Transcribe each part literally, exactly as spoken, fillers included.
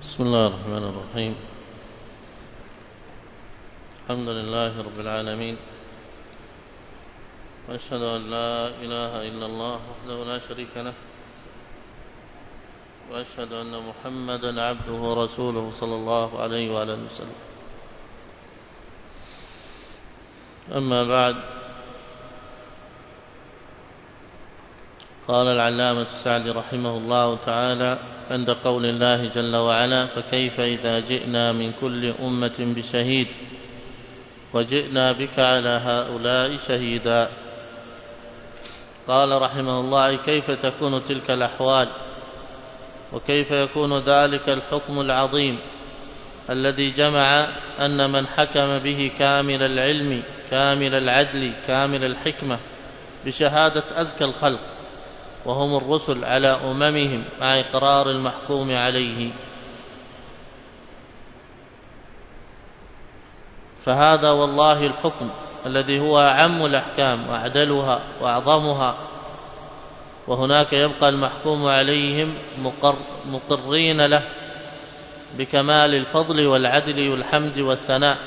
بسم الله الرحمن الرحيم. الحمد لله رب العالمين، وأشهد أن لا إله إلا الله وحده لا شريك له، وأشهد أن محمدا عبده ورسوله صلى الله عليه وعلى آله وسلم. أما بعد، قال العلامة السعدي رحمه الله تعالى عند قول الله جل وعلا: فكيف إذا جئنا من كل أمة بشهيد وجئنا بك على هؤلاء شهيدا. قال رحمه الله: كيف تكون تلك الأحوال، وكيف يكون ذلك الحكم العظيم الذي جمع أن من حكم به كامل العلم كامل العدل كامل الحكمة بشهادة أزكى الخلق وهم الرسل على أممهم مع إقرار المحكوم عليه. فهذا والله الحكم الذي هو أعم الأحكام وأعدلها وأعظمها، وهناك يبقى المحكوم عليهم مقر مقرين له بكمال الفضل والعدل والحمد والثناء،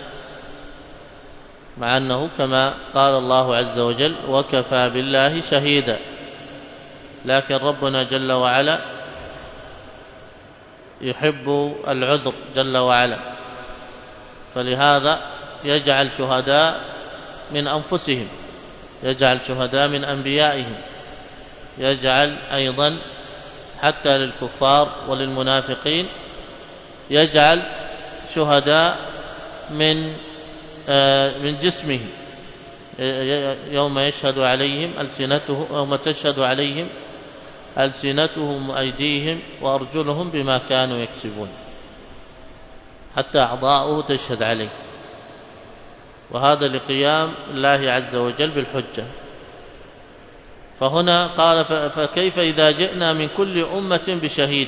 مع أنه كما قال الله عز وجل: وكفى بالله شهيدا. لكن ربنا جل وعلا يحب العذر جل وعلا، فلهذا يجعل شهداء من أنفسهم، يجعل شهداء من أنبيائهم، يجعل أيضا حتى للكفار وللمنافقين يجعل شهداء من من جسمه، يوم يشهد عليهم ألسنتهم يوم تشهد عليهم ألسنتهم وأيديهم وأرجلهم بما كانوا يكسبون، حتى أعضاؤه تشهد عليه. وهذا لقيام الله عز وجل بالحجة. فهنا قال: فكيف إذا جئنا من كل أمة بشهيد،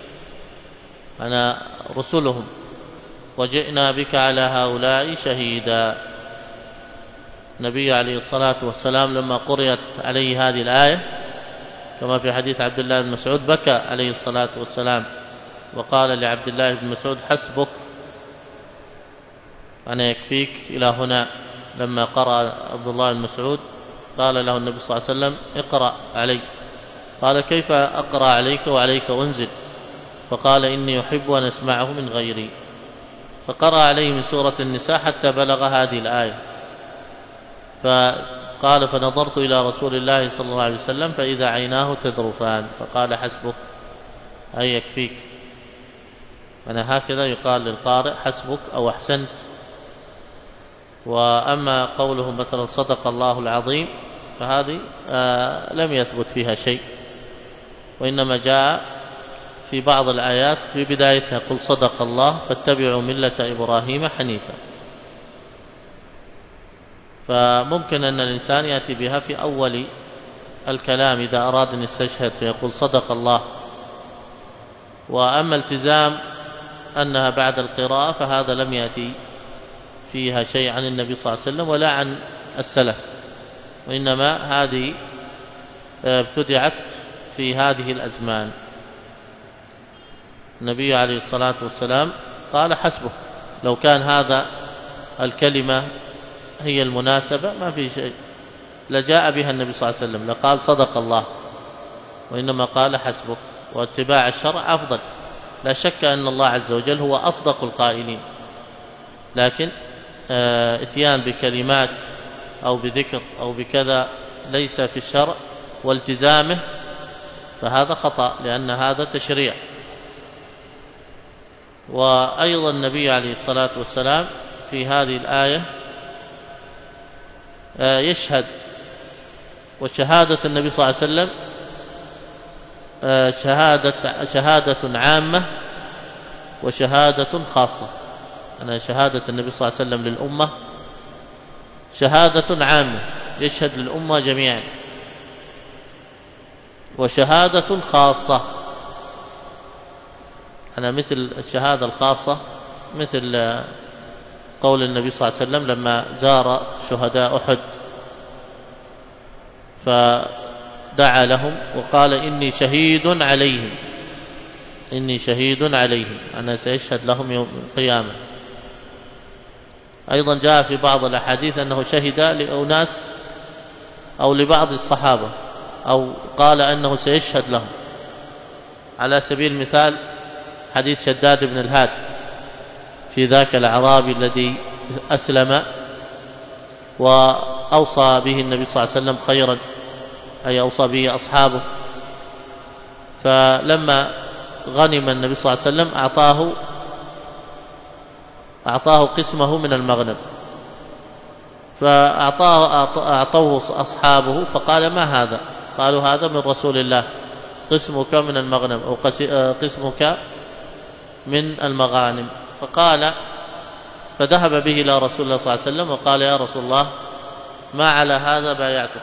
أنا رسلهم، وجئنا بك على هؤلاء شهيدا. النبي عليه الصلاة والسلام لما قرأت عليه هذه الآية كما في حديث عبد الله بن مسعود بكى عليه الصلاة والسلام، وقال لعبد الله بن مسعود: حسبك، أنا يكفيك إلى هنا. لما قرأ عبد الله بن مسعود قال له النبي صلى الله عليه وسلم: اقرأ علي. قال: كيف أقرأ عليك وعليك أنزل؟ فقال: إني أحب أن أسمعه من غيري. فقرأ عليه من سورة النساء حتى بلغ هذه الآية، فقال: فنظرت إلى رسول الله صلى الله عليه وسلم فإذا عيناه تذرفان، فقال: حسبك، أي يكفيك. أنا هكذا يقال للقارئ: حسبك أو أحسنت. وأما قوله مثلا صدق الله العظيم فهذه آه لم يثبت فيها شيء، وإنما جاء في بعض الآيات في بدايتها: قل صدق الله فاتبعوا ملة إبراهيم حنيفا. فممكن أن الإنسان يأتي بها في أول الكلام إذا أراد أن يستشهد فيقول صدق الله. وأما التزام أنها بعد القراءة فهذا لم يأتي فيها شيء عن النبي صلى الله عليه وسلم ولا عن السلف، وإنما هذه ابتدعت في هذه الأزمان. النبي عليه الصلاة والسلام قال: حسبك. لو كان هذا الكلمة هي المناسبة ما في شيء لجاء بها النبي صلى الله عليه وسلم، لقال صدق الله، وإنما قال حسبك. واتباع الشرع أفضل، لا شك أن الله عز وجل هو أصدق القائلين، لكن اتيان بكلمات أو بذكر أو بكذا ليس في الشرع والتزامه فهذا خطأ، لأن هذا تشريع. وأيضا النبي عليه الصلاة والسلام في هذه الآية يشهد، وشهادة النبي صلى الله عليه وسلم شهادة, شهادة عامة وشهادة خاصة. أنا شهادة النبي صلى الله عليه وسلم للأمة شهادة عامة يشهد للأمة جميعا، وشهادة خاصة أنا مثل الشهادة الخاصة مثل قول النبي صلى الله عليه وسلم لما زار شهداء أحد فدعا لهم وقال: إني شهيد عليهم، إني شهيد عليهم، أنا سيشهد لهم يوم القيامة. أيضا جاء في بعض الأحاديث أنه شهد لأناس أو لبعض الصحابة، أو قال أنه سيشهد لهم. على سبيل المثال حديث شداد بن الهاد في ذاك الأعرابي الذي أسلم وأوصى به النبي صلى الله عليه وسلم خيرا، أي أوصى به أصحابه، فلما غنم النبي صلى الله عليه وسلم أعطاه أعطاه قسمه من المغنم، فأعطاه أعطوه أصحابه فقال: ما هذا؟ قالوا: هذا من رسول الله، قسمك من المغنم أو قسمك من المغانم. فقال فذهب به إلى رسول الله صلى الله عليه وسلم وقال: يا رسول الله، ما على هذا بايعتك،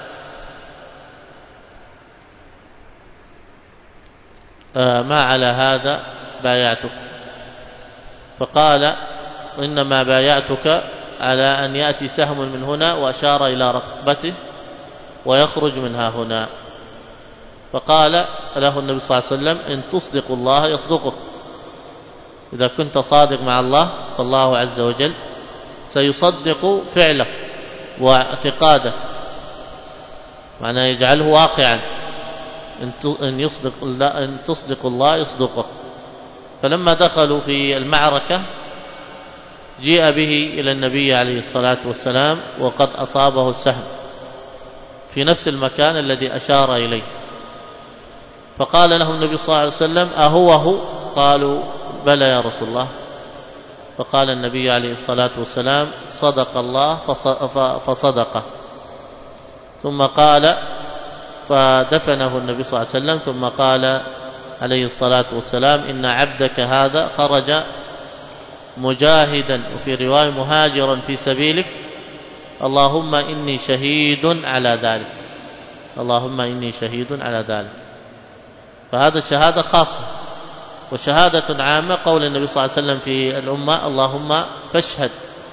آه ما على هذا بايعتك. فقال: إنما بايعتك على أن يأتي سهم من هنا، وأشار إلى رقبته، ويخرج منها هنا. فقال له النبي صلى الله عليه وسلم: إن تصدق الله يصدقك، إذا كنت صادق مع الله فالله عز وجل سيصدق فعلك واعتقادك، معناه يجعله واقعا. إن يصدق الله إن تصدق الله يصدقك. فلما دخلوا في المعركة جيء به إلى النبي عليه الصلاة والسلام وقد أصابه السهم في نفس المكان الذي أشار إليه، فقال لهم النبي صلى الله عليه وسلم: أهو هو؟ قالوا: بلى يا رسول الله. فقال النبي عليه الصلاة والسلام: صدق الله فصدقه. ثم قال فدفنه النبي صلى الله عليه وسلم، ثم قال عليه الصلاة والسلام: إن عبدك هذا خرج مجاهدا، وفي رواية مهاجرا في سبيلك، اللهم إني شهيد على ذلك، اللهم إني شهيد على ذلك. فهذا شهادة خاصة. وشهادة عامة قول النبي صلى الله عليه وسلم في الأمة: اللهم فاشهد.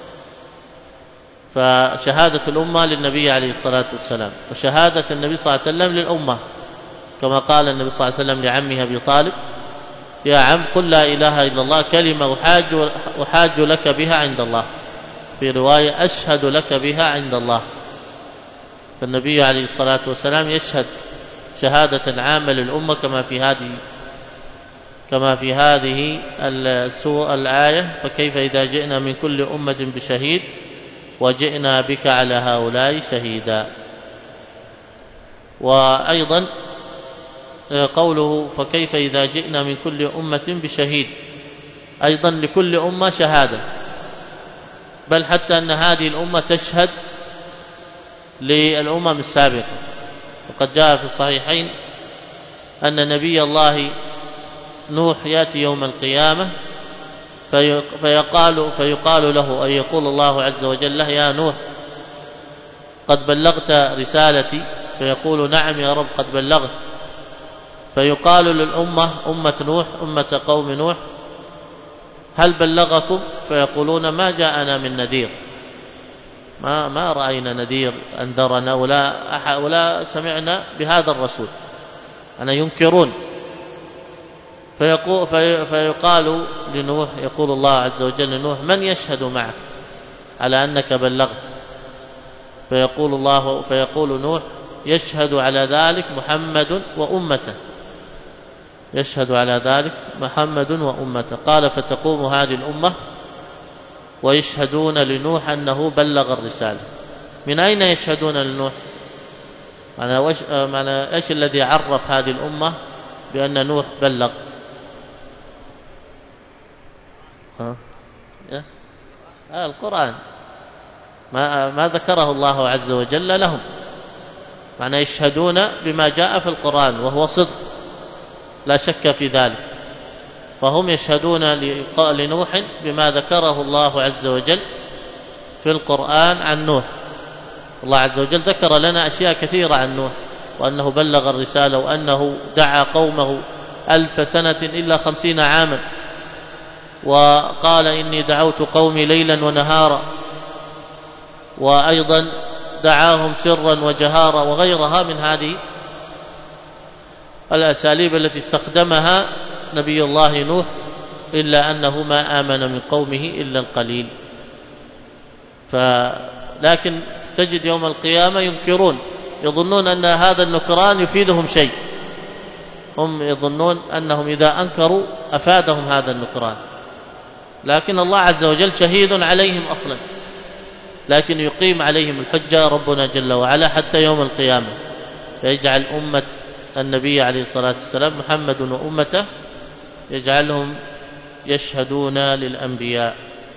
فشهادة الأمة للنبي عليه الصلاة والسلام، وشهادة النبي صلى الله عليه وسلم للأمة، كما قال النبي صلى الله عليه وسلم لعمه أبي طالب: يا عم قل لا إله إلا الله كلمة أحاج, أحاج لك بها عند الله، في رواية أشهد لك بها عند الله. فالنبي عليه الصلاة والسلام يشهد شهادة عامة للأمة كما في هذه كما في هذه الآية: فكيف إذا جئنا من كل أمة بشهيد وجئنا بك على هؤلاء شهيدا. وأيضا قوله: فكيف إذا جئنا من كل أمة بشهيد، أيضا لكل أمة شهادة، بل حتى أن هذه الأمة تشهد للأمم السابقة. وقد جاء في الصحيحين أن نبي الله نوح يأتي يوم القيامة فيقال, فيقال له، أي يقول الله عز وجل له: يا نوح قد بلغت رسالتي؟ فيقول: نعم يا رب قد بلغت. فيقال للأمة أمة نوح أمة قوم نوح: هل بلغكم؟ فيقولون: ما جاءنا من نذير، ما ما رأينا نذير أنذرنا ولا ولا سمعنا بهذا الرسول، أنا ينكرون. فيقول فيقال لنوح، يقول الله عز وجل لنوح: من يشهد معك على أنك بلغت؟ فيقول الله فيقول نوح: يشهد على ذلك محمد وأمته، يشهد على ذلك محمد وأمته. قال: فتقوم هذه الأمة ويشهدون لنوح أنه بلغ الرسالة. من أين يشهدون لنوح؟ معنى إيش الذي عرف هذه الأمة بأن نوح بلغ؟ ها؟ آه القرآن، ما, ما ذكره الله عز وجل لهم، معنى يشهدون بما جاء في القرآن وهو صدق لا شك في ذلك. فهم يشهدون لنوح بما ذكره الله عز وجل في القرآن عن نوح. الله عز وجل ذكر لنا أشياء كثيرة عن نوح، وأنه بلغ الرسالة، وأنه دعا قومه ألف سنة إلا خمسين عاما، وقال: إني دعوت قومي ليلا ونهارا، وأيضا دعاهم سرا وجهارا، وغيرها من هذه الأساليب التي استخدمها نبي الله نوح إلا أنه ما آمن من قومه إلا القليل. لكن تجد يوم القيامة ينكرون، يظنون أن هذا النكران يفيدهم شيء، هم يظنون أنهم إذا أنكروا أفادهم هذا النكران، لكن الله عز وجل شهيد عليهم أصلا، لكن يقيم عليهم الحجة ربنا جل وعلا حتى يوم القيامة، فيجعل أمة النبي عليه الصلاة والسلام محمد وأمته يجعلهم يشهدون للأنبياء.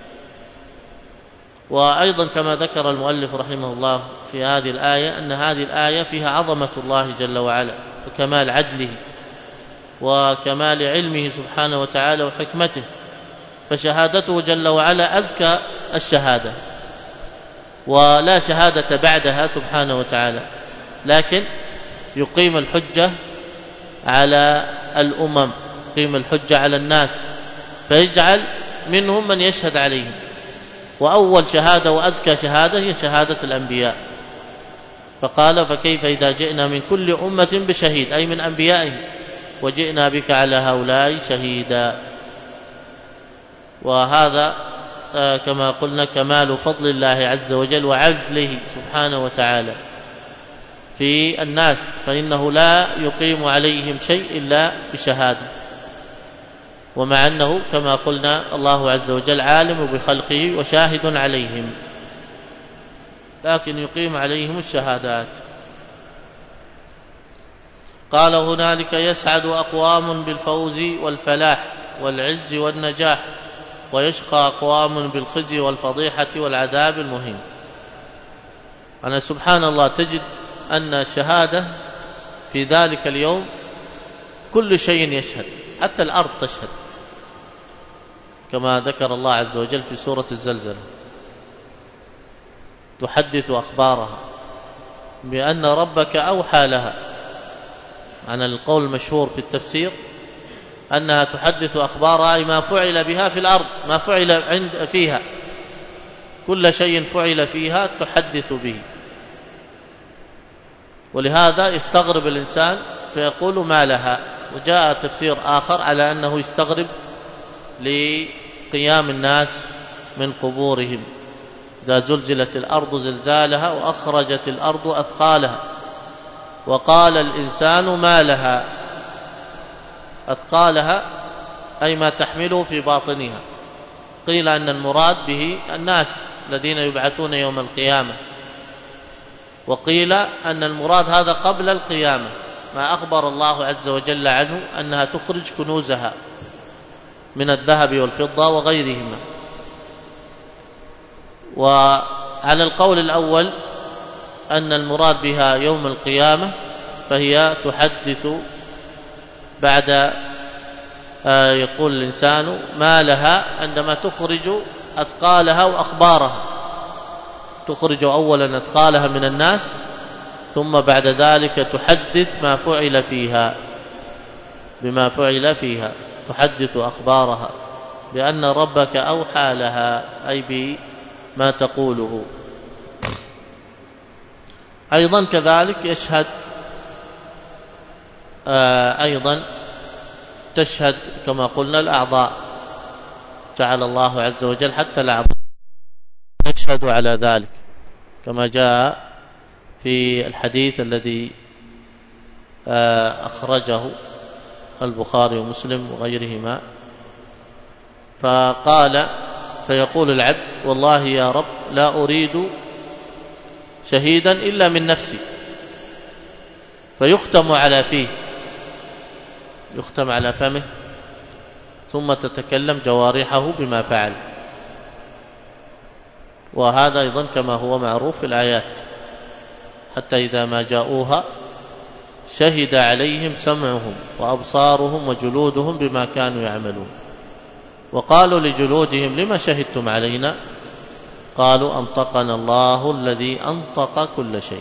وأيضا كما ذكر المؤلف رحمه الله في هذه الآية أن هذه الآية فيها عظمة الله جل وعلا وكمال عدله وكمال علمه سبحانه وتعالى وحكمته، فشهادته جل وعلا أزكى الشهادة ولا شهادة بعدها سبحانه وتعالى، لكن يقيم الحجة على الأمم، يقيم الحجة على الناس، فيجعل منهم من يشهد عليهم. وأول شهادة وأزكى شهادة هي شهادة الأنبياء، فقال فكيف إذا جئنا من كل أمة بشهيد، أي من أنبيائهم، وجئنا بك على هؤلاء شهيدا. وهذا كما قلنا كمال فضل الله عز وجل وعدله سبحانه وتعالى في الناس، فإنه لا يقيم عليهم شيء إلا بشهادة، ومع أنه كما قلنا الله عز وجل عالم بخلقه وشاهد عليهم، لكن يقيم عليهم الشهادات. قال هنالك يسعد أقوام بالفوز والفلاح والعز والنجاح، ويشقى أقوام بالخزي والفضيحة والعذاب المهين. أنا سبحان الله تجد أن الشهادة في ذلك اليوم كل شيء يشهد، حتى الأرض تشهد، كما ذكر الله عز وجل في سورة الزلزلة، تحدث أخبارها بأن ربك أوحى لها. عن القول المشهور في التفسير أنها تحدث أخبارها، أي ما فعل بها في الأرض، ما فعل عند فيها، كل شيء فعل فيها تحدث به. ولهذا يستغرب الإنسان فيقول ما لها. وجاء تفسير آخر على أنه يستغرب لقيام الناس من قبورهم، إذا زلزلت الأرض زلزالها وأخرجت الأرض أثقالها وقال الإنسان ما لها. أثقالها أي ما تحمله في باطنها. قيل أن المراد به الناس الذين يبعثون يوم القيامة، وقيل أن المراد هذا قبل القيامة، ما أخبر الله عز وجل عنه أنها تخرج كنوزها من الذهب والفضة وغيرهما. وعلى القول الأول أن المراد بها يوم القيامة، فهي تحدث بعد آه يقول الإنسان ما لها عندما تخرج أثقالها وأخبارها، تخرج أولا أثقالها من الناس، ثم بعد ذلك تحدث ما فعل فيها، بما فعل فيها تحدث أخبارها بأن ربك أوحى لها، أي بما تقوله. أيضا كذلك يشهد آه أيضا تشهد كما قلنا الأعضاء، جعل الله عز وجل حتى الأعضاء يشهد على ذلك، كما جاء في الحديث الذي آه أخرجه البخاري ومسلم وغيرهما، فقال فيقول العبد والله يا رب لا أريد شهيدا إلا من نفسي، فيختم على فيه، يختم على فمه، ثم تتكلم جوارحه بما فعل. وهذا أيضا كما هو معروف في الآيات، حتى إذا ما جاءوها شهد عليهم سمعهم وأبصارهم وجلودهم بما كانوا يعملون، وقالوا لجلودهم لما شهدتم علينا؟ قالوا أنطقنا الله الذي أنطق كل شيء.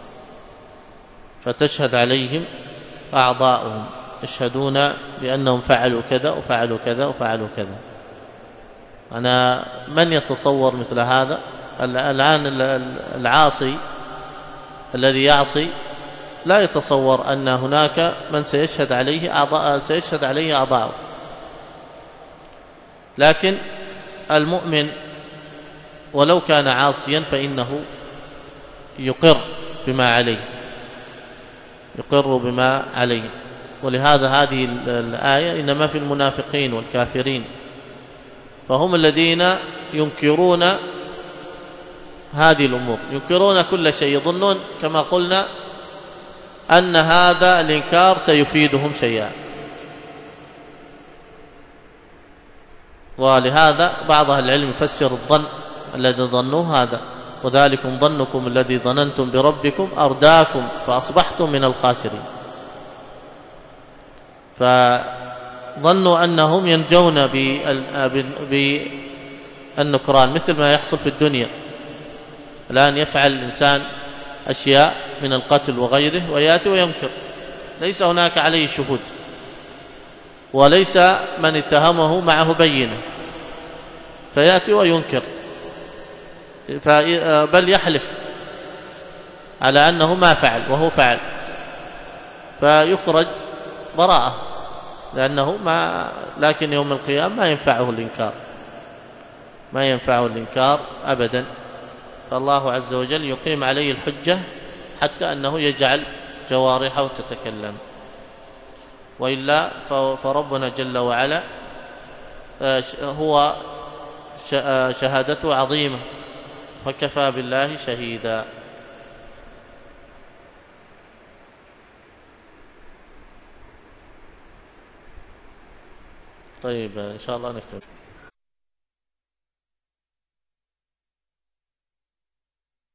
فتشهد عليهم أعضاؤهم، يشهدون بأنهم فعلوا كذا وفعلوا كذا وفعلوا كذا. أنا من يتصور مثل هذا؟ الآن العاصي الذي يعصي لا يتصور أن هناك من سيشهد عليه أعضاء سيشهد عليه أعضاؤه، لكن المؤمن ولو كان عاصيا فإنه يقر بما عليه، يقر بما عليه. ولهذا هذه الآية إنما في المنافقين والكافرين، فهم الذين ينكرون هذه الأمور، ينكرون كل شيء، يظنون كما قلنا أن هذا الإنكار سيفيدهم شيئا. ولهذا بعض أهل العلم يفسر الظن الذي ظنوه هذا: وذلكم ظنكم الذي ظننتم بربكم أرداكم فأصبحتم من الخاسرين. فظنوا أنهم ينجون بالنكران، مثل ما يحصل في الدنيا الآن. يفعل الإنسان أشياء من القتل وغيره ويأتي وينكر، ليس هناك عليه شهود وليس من اتهمه معه بينة، فيأتي وينكر، بل يحلف على أنه ما فعل وهو فعل، فيخرج براءة، لأنه ما لكن يوم القيامة ما ينفعه الإنكار، ما ينفعه الإنكار أبدا. فالله عز وجل يقيم عليه الحجة حتى أنه يجعل جوارحه تتكلم، وإلا فربنا جل وعلا هو شهادته عظيمة، فكفى بالله شهيدا. طيب إن شاء الله نكتب.